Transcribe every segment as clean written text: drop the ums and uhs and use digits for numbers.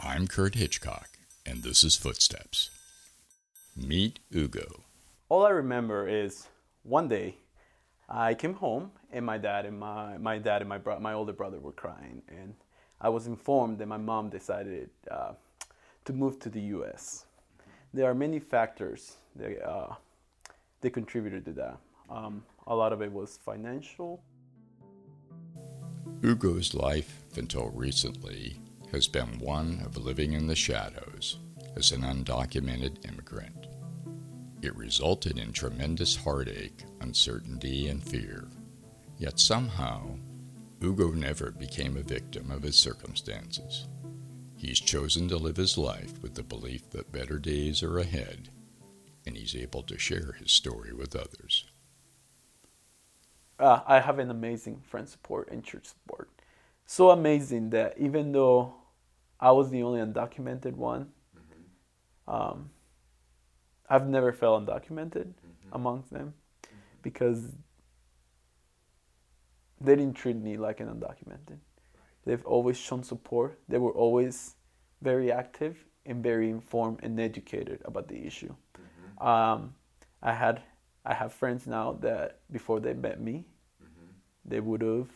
I'm Kurt Hitchcock, and this is Footsteps. Meet Ugo. All I remember is one day I came home and my dad and my older brother were crying, and I was informed that my mom decided to move to the U.S. There are many factors that contributed to that. A lot of it was financial. Ugo's life, until recently, has been one of living in the shadows as an undocumented immigrant. It resulted in tremendous heartache, uncertainty, and fear. Yet somehow, Ugo never became a victim of his circumstances. He's chosen to live his life with the belief that better days are ahead, and he's able to share his story with others. I have an amazing friend support and church support. So amazing that even though I was the only undocumented one, I've never felt undocumented amongst them because they didn't treat me like an undocumented. They've always shown support. They were always very active and very informed and educated about the issue. I have friends now that before they met me, they would have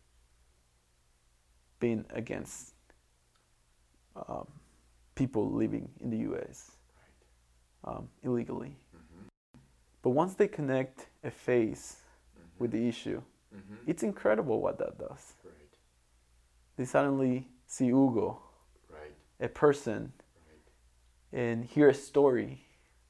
been against people living in the U.S. Illegally. But once they connect a face with the issue, it's incredible what that does. They suddenly see Ugo, a person, and hear a story,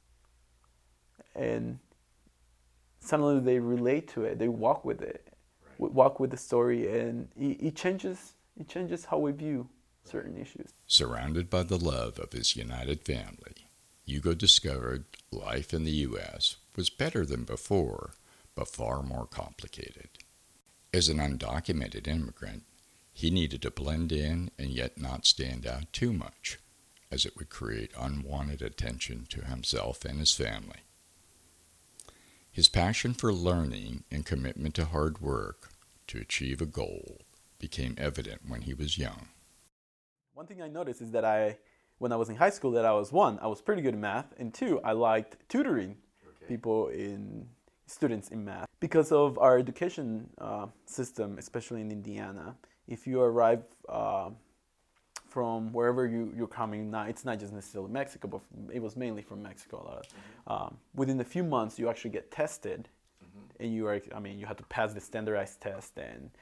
and suddenly they relate to it. They walk with it, walk with the story, and it changes. It changes how we view certain issues. Surrounded by the love of his united family, Ugo discovered life in the U.S. was better than before, but far more complicated. As an undocumented immigrant, he needed to blend in and yet not stand out too much, as it would create unwanted attention to himself and his family. His passion for learning and commitment to hard work to achieve a goal became evident when he was young. One thing I noticed is that when I was in high school, that I was pretty good in math, and two, I liked tutoring students in math. Because of our education system, especially in Indiana, if you arrive from wherever you're coming, it's not just necessarily Mexico, but it was mainly from Mexico. Within a few months, you actually get tested, and you have to pass the standardized test. And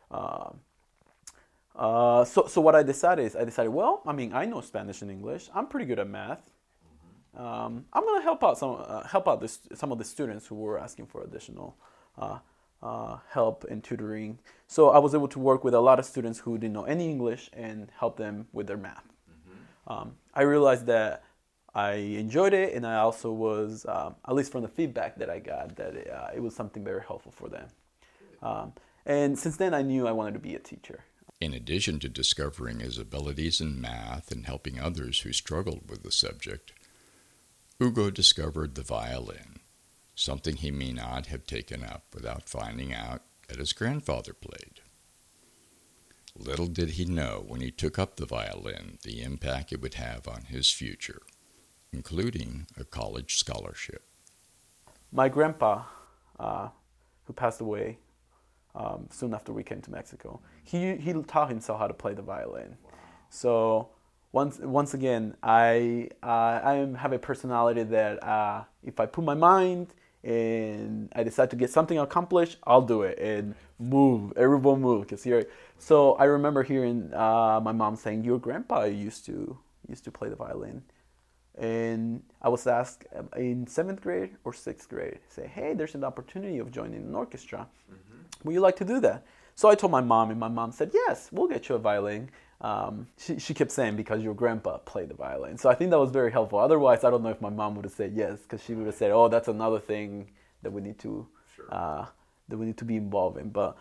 so what I decided, well, I know Spanish and English. I'm pretty good at math. I'm gonna help out some of the students who were asking for additional help in tutoring. So I was able to work with a lot of students who didn't know any English and help them with their math. I realized that I enjoyed it, and I also was, at least from the feedback that I got, that it was something very helpful for them. And since then, I knew I wanted to be a teacher. In addition to discovering his abilities in math and helping others who struggled with the subject, Ugo discovered the violin, something he may not have taken up without finding out that his grandfather played. Little did he know when he took up the violin the impact it would have on his future, including a college scholarship. My grandpa, who passed away soon after we came to Mexico, he taught himself how to play the violin. So once again, I have a personality that if I put my mind and I decide to get something accomplished, I'll do it and move. Everyone move, because here. So I remember hearing my mom saying, "Your grandpa used to play the violin," and I was asked in 7th grade or 6th grade, say, "Hey, there's an opportunity of joining an orchestra. Would you like to do that?" So I told my mom, and my mom said, "Yes, we'll get you a violin." She kept saying, "Because your grandpa played the violin." So I think that was very helpful. Otherwise, I don't know if my mom would have said yes, because she would have said, "Oh, that's another thing that we need to be involved in." But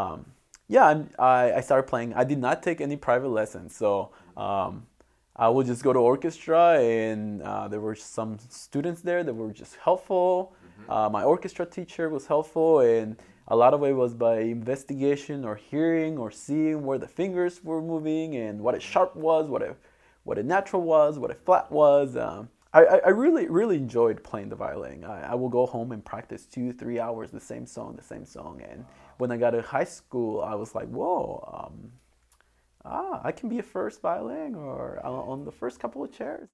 I started playing. I did not take any private lessons, so I would just go to orchestra, and there were some students there that were just helpful. My orchestra teacher was helpful, and a lot of it was by investigation or hearing or seeing where the fingers were moving and what a sharp was, what a natural was, what a flat was. I really, really enjoyed playing the violin. I will go home and practice 2-3 hours the same song. And when I got to high school, I was like, whoa, I can be a first violin or on the first couple of chairs.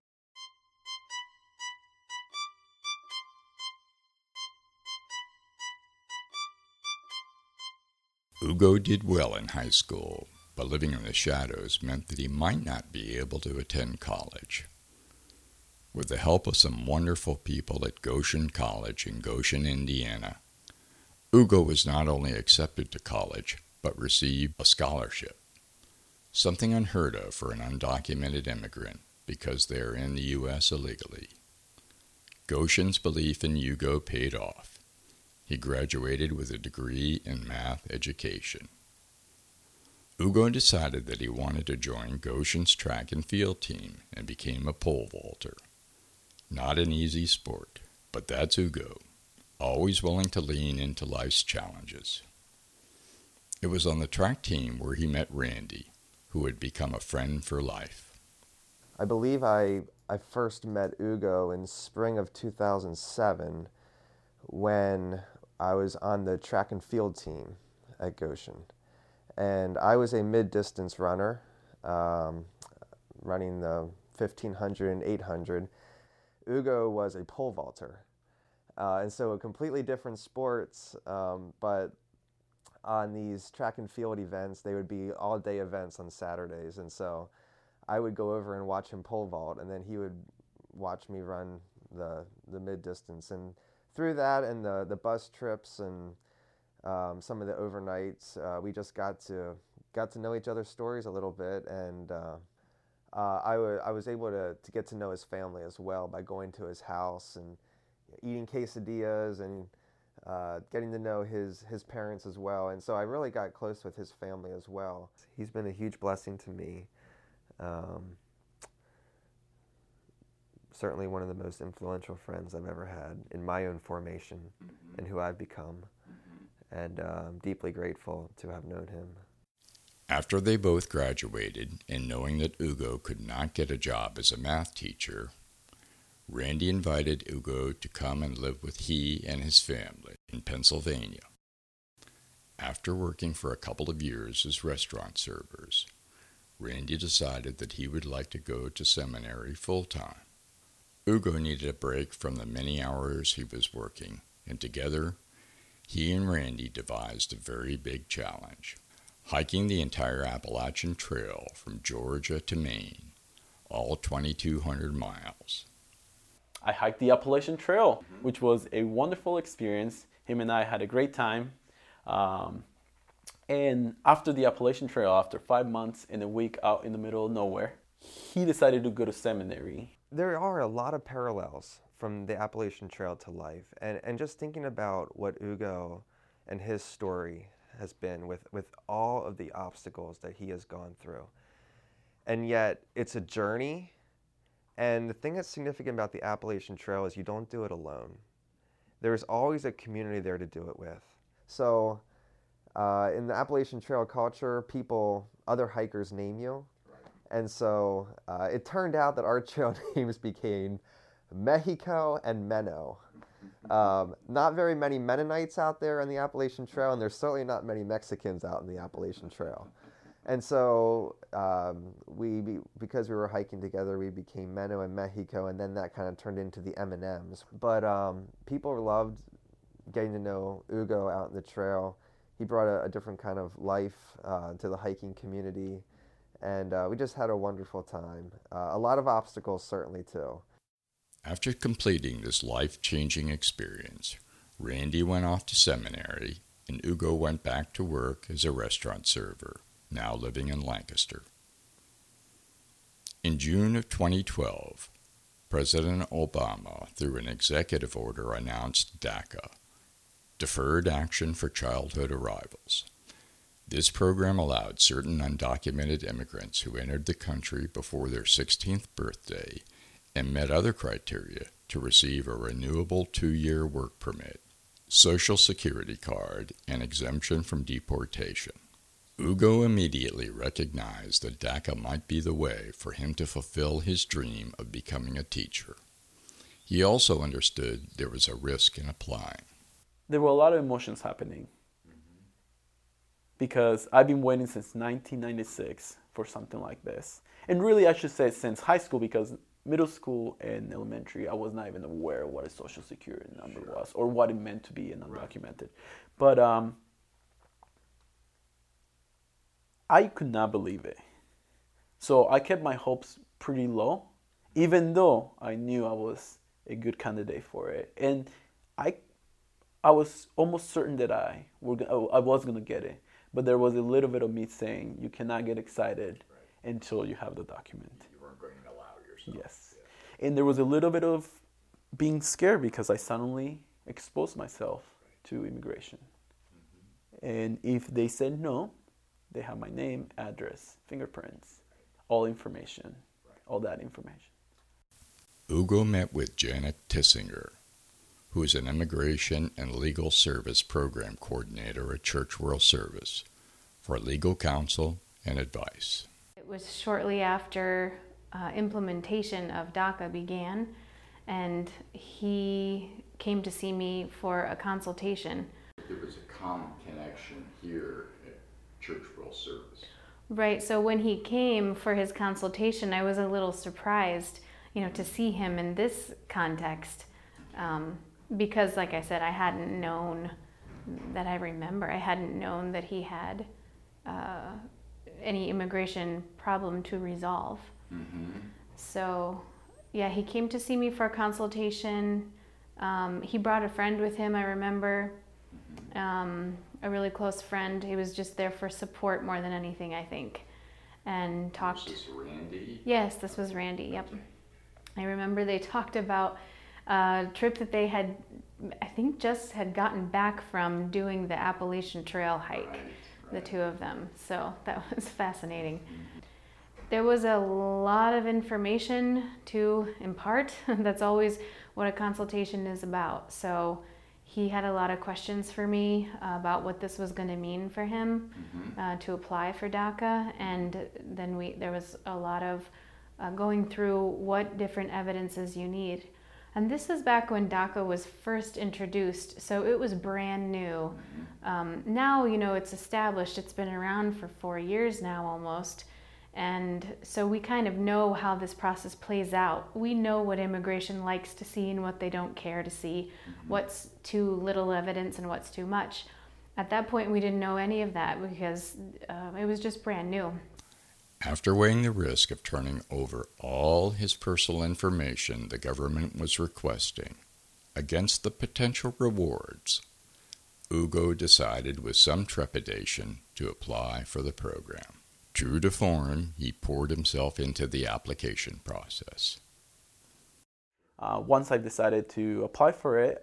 Hugo did well in high school, but living in the shadows meant that he might not be able to attend college. With the help of some wonderful people at Goshen College in Goshen, Indiana, Hugo was not only accepted to college, but received a scholarship, something unheard of for an undocumented immigrant because they are in the U.S. illegally. Goshen's belief in Hugo paid off. He graduated with a degree in math education. Hugo decided that he wanted to join Goshen's track and field team and became a pole vaulter. Not an easy sport, but that's Hugo, always willing to lean into life's challenges. It was on the track team where he met Randy, who had become a friend for life. I believe I first met Hugo in spring of 2007 when I was on the track and field team at Goshen. And I was a mid-distance runner, running the 1500 and 800. Hugo was a pole vaulter. And so completely different sports, but on these track and field events, they would be all-day events on Saturdays. And so I would go over and watch him pole vault, and then he would watch me run the mid-distance. And through that and the bus trips and some of the overnights, we just got to know each other's stories a little bit, and I was able to get to know his family as well by going to his house and eating quesadillas and getting to know his parents as well. And so I really got close with his family as well. He's been a huge blessing to me. Certainly one of the most influential friends I've ever had in my own formation and who I've become. And I'm deeply grateful to have known him. After they both graduated, and knowing that Hugo could not get a job as a math teacher, Randy invited Hugo to come and live with he and his family in Pennsylvania. After working for a couple of years as restaurant servers, Randy decided that he would like to go to seminary full-time. Hugo needed a break from the many hours he was working, and together, he and Randy devised a very big challenge, hiking the entire Appalachian Trail from Georgia to Maine, all 2,200 miles. I hiked the Appalachian Trail, which was a wonderful experience. Him and I had a great time. And after the Appalachian Trail, after 5 months and a week out in the middle of nowhere, he decided to go to seminary. There are a lot of parallels from the Appalachian Trail to life. And just thinking about what Hugo and his story has been with all of the obstacles that he has gone through. And yet, it's a journey. And the thing that's significant about the Appalachian Trail is you don't do it alone. There's always a community there to do it with. So in the Appalachian Trail culture, other hikers name you. And so it turned out that our trail names became Mexico and Menno. Not very many Mennonites out there on the Appalachian Trail, and there's certainly not many Mexicans out in the Appalachian Trail. And so because we were hiking together, we became Menno and Mexico, and then that kind of turned into the M&Ms. But people loved getting to know Hugo out in the trail. He brought a different kind of life to the hiking community, and we just had a wonderful time. A lot of obstacles, certainly, too. After completing this life-changing experience, Randy went off to seminary, and Hugo went back to work as a restaurant server, now living in Lancaster. In June of 2012, President Obama, through an executive order, announced DACA, Deferred Action for Childhood Arrivals. This program allowed certain undocumented immigrants who entered the country before their 16th birthday and met other criteria to receive a renewable 2-year work permit, Social Security card, and exemption from deportation. Ugo immediately recognized that DACA might be the way for him to fulfill his dream of becoming a teacher. He also understood there was a risk in applying. There were a lot of emotions happening because I've been waiting since 1996 for something like this. And really, I should say since high school, because middle school and elementary, I was not even aware of what a social security number was or what it meant to be an undocumented. But I could not believe it. So I kept my hopes pretty low, even though I knew I was a good candidate for it. And I was almost certain that I was going to get it. But there was a little bit of me saying, you cannot get excited until you have the document. You weren't going to allow yourself. Yes. Yeah. And there was a little bit of being scared because I suddenly exposed myself to immigration. And if they said no, they have my name, address, fingerprints, all information, all that information. Ugo met with Janet Tissinger, who is an Immigration and Legal Service Program Coordinator at Church World Service, for legal counsel and advice. It was shortly after implementation of DACA began, and he came to see me for a consultation. There was a common connection here at Church World Service. Right, so when he came for his consultation, I was a little surprised, to see him in this context. Because, like I said, I hadn't known that he had any immigration problem to resolve. Mm-hmm. So, yeah, he came to see me for a consultation. He brought a friend with him, I remember, a really close friend. He was just there for support more than anything, I think, and talked. Was this Randy? Yes, this was Randy, yep. I remember they talked about a trip that they had, I think, just had gotten back from doing the Appalachian Trail hike, the two of them. So that was fascinating. There was a lot of information to impart. That's always what a consultation is about. So he had a lot of questions for me about what this was going to mean for him to apply for DACA. And then there was a lot of going through what different evidences you need. And this is back when DACA was first introduced, so it was brand new. Now, it's established. It's been around for 4 years now almost. And so we kind of know how this process plays out. We know what immigration likes to see and what they don't care to see, what's too little evidence and what's too much. At that point, we didn't know any of that because it was just brand new. After weighing the risk of turning over all his personal information the government was requesting against the potential rewards, Ugo decided with some trepidation to apply for the program. True to form, he poured himself into the application process. Once I decided to apply for it,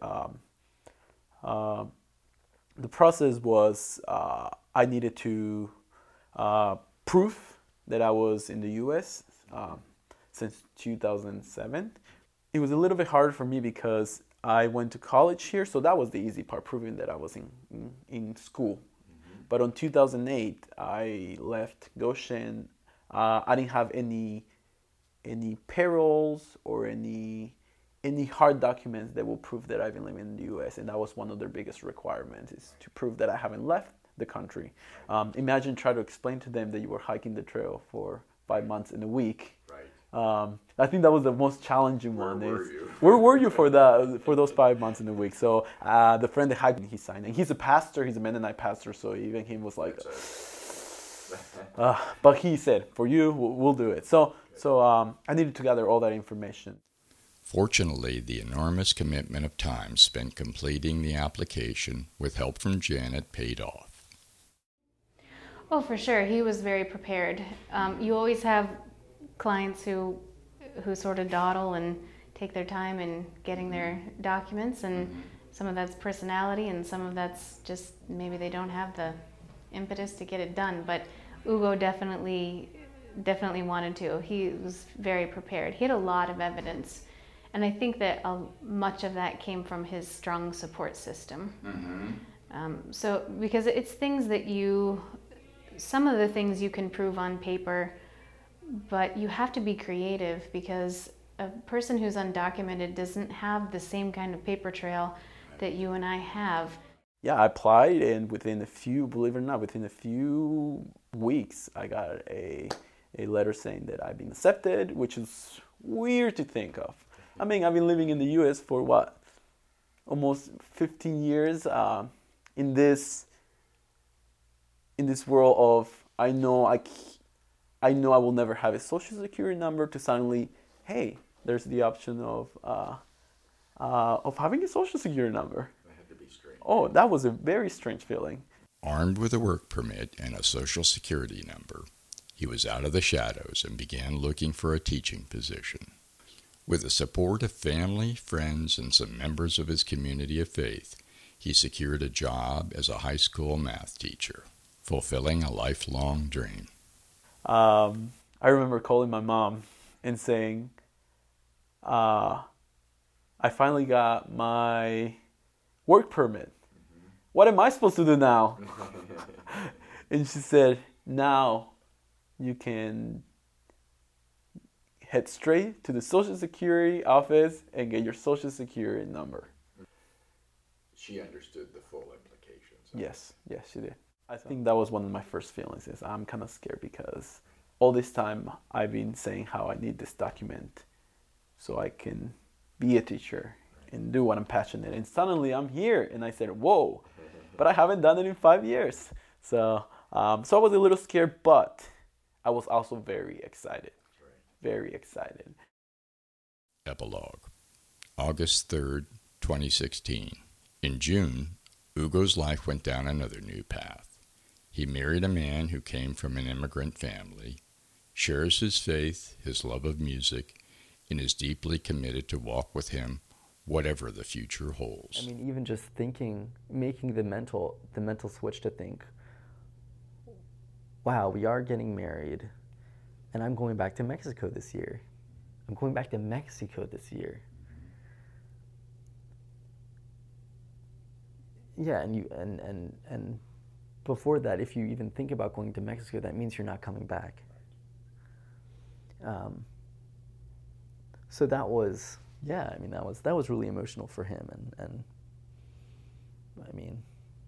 the process was I needed to prove that I was in the U.S. Since 2007. It was a little bit harder for me because I went to college here, so that was the easy part, proving that I was in school. But in 2008, I left Goshen. I didn't have any payrolls or any hard documents that will prove that I've been living in the U.S. And that was one of their biggest requirements, is to prove that I haven't left the country. Imagine trying to explain to them that you were hiking the trail for 5 months in a week. Right. I think that was the most challenging one. Where were you for those 5 months in a week? So the friend that hiked, he signed, and he's a pastor. He's a Mennonite pastor, so even him was like, but he said, "For you, we'll do it." So I needed to gather all that information. Fortunately, the enormous commitment of time spent completing the application with help from Janet paid off. Oh, for sure. He was very prepared. You always have clients who sort of dawdle and take their time in getting their documents, and some of that's personality and some of that's just maybe they don't have the impetus to get it done. But Ugo definitely wanted to. He was very prepared. He had a lot of evidence. And I think that much of that came from his strong support system. So because it's things that some of the things you can prove on paper, but you have to be creative because a person who's undocumented doesn't have the same kind of paper trail that you and I have. Yeah, I applied, and believe it or not, within a few weeks, I got a letter saying that I've been accepted, which is weird to think of. I mean, I've been living in the U.S. for almost 15 years. In this world of I know I will never have a social security number, to suddenly, hey, there's the option of having a social security number. That had to be strange. Oh, that was a very strange feeling. Armed with a work permit and a social security number, he was out of the shadows and began looking for a teaching position. With the support of family, friends, and some members of his community of faith, he secured a job as a high school math teacher, fulfilling a lifelong dream. I remember calling my mom and saying, I finally got my work permit. What am I supposed to do now? And she said, now you can head straight to the Social Security office and get your Social Security number. She understood the full implications. Yes, she did. I think that was one of my first feelings, is I'm kind of scared because all this time I've been saying how I need this document so I can be a teacher and do what I'm passionate. And suddenly I'm here, and I said, whoa, but I haven't done it in 5 years. So I was a little scared, but I was also very excited. Very excited. Epilogue. August 3rd, 2016. In June, Ugo's life went down another new path. He married a man who came from an immigrant family, shares his faith, his love of music, and is deeply committed to walk with him whatever the future holds. I mean, even just thinking, making the mental switch to think, wow, we are getting married, and I'm going back to Mexico this year. Yeah, and before that, if you even think about going to Mexico, that means you're not coming back. So that was, yeah, I mean, that was really emotional for him, and I mean,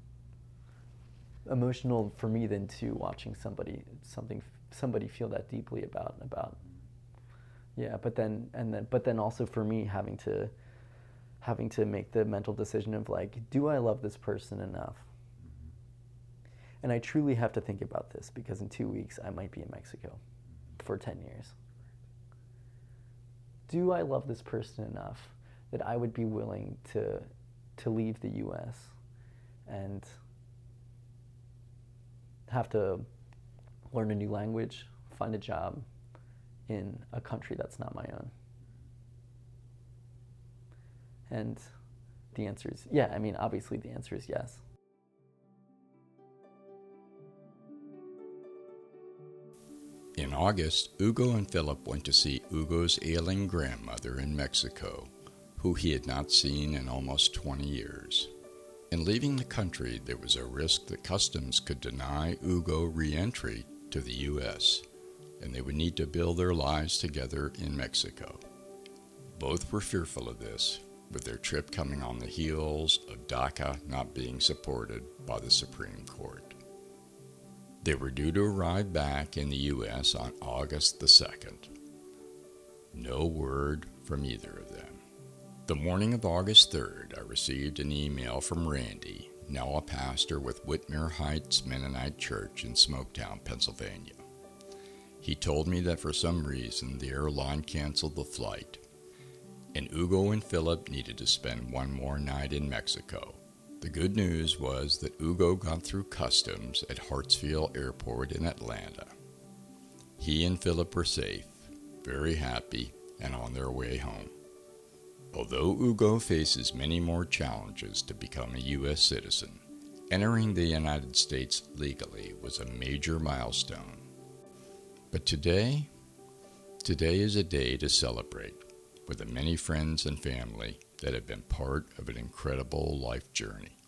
emotional for me then too, watching somebody feel that deeply about yeah, but then also for me having to make the mental decision of like, do I love this person enough? And I truly have to think about this, because in 2 weeks I might be in Mexico for 10 years. Do I love this person enough that I would be willing to leave the U.S. and have to learn a new language, find a job in a country that's not my own? And the answer is, yeah, I mean, obviously the answer is yes. In August, Ugo and Philip went to see Ugo's ailing grandmother in Mexico, who he had not seen in almost 20 years. In leaving the country, there was a risk that customs could deny Ugo re-entry to the U.S., and they would need to build their lives together in Mexico. Both were fearful of this, with their trip coming on the heels of DACA not being supported by the Supreme Court. They were due to arrive back in the U.S. on August the 2nd. No word from either of them. The morning of August 3rd, I received an email from Randy, now a pastor with Whitmere Heights Mennonite Church in Smoketown, Pennsylvania. He told me that for some reason the airline canceled the flight, and Ugo and Philip needed to spend one more night in Mexico. The good news was that Ugo got through customs at Hartsfield Airport in Atlanta. He and Philip were safe, very happy, and on their way home. Although Ugo faces many more challenges to become a U.S. citizen, entering the United States legally was a major milestone. But today is a day to celebrate with the many friends and family that have been part of an incredible life journey.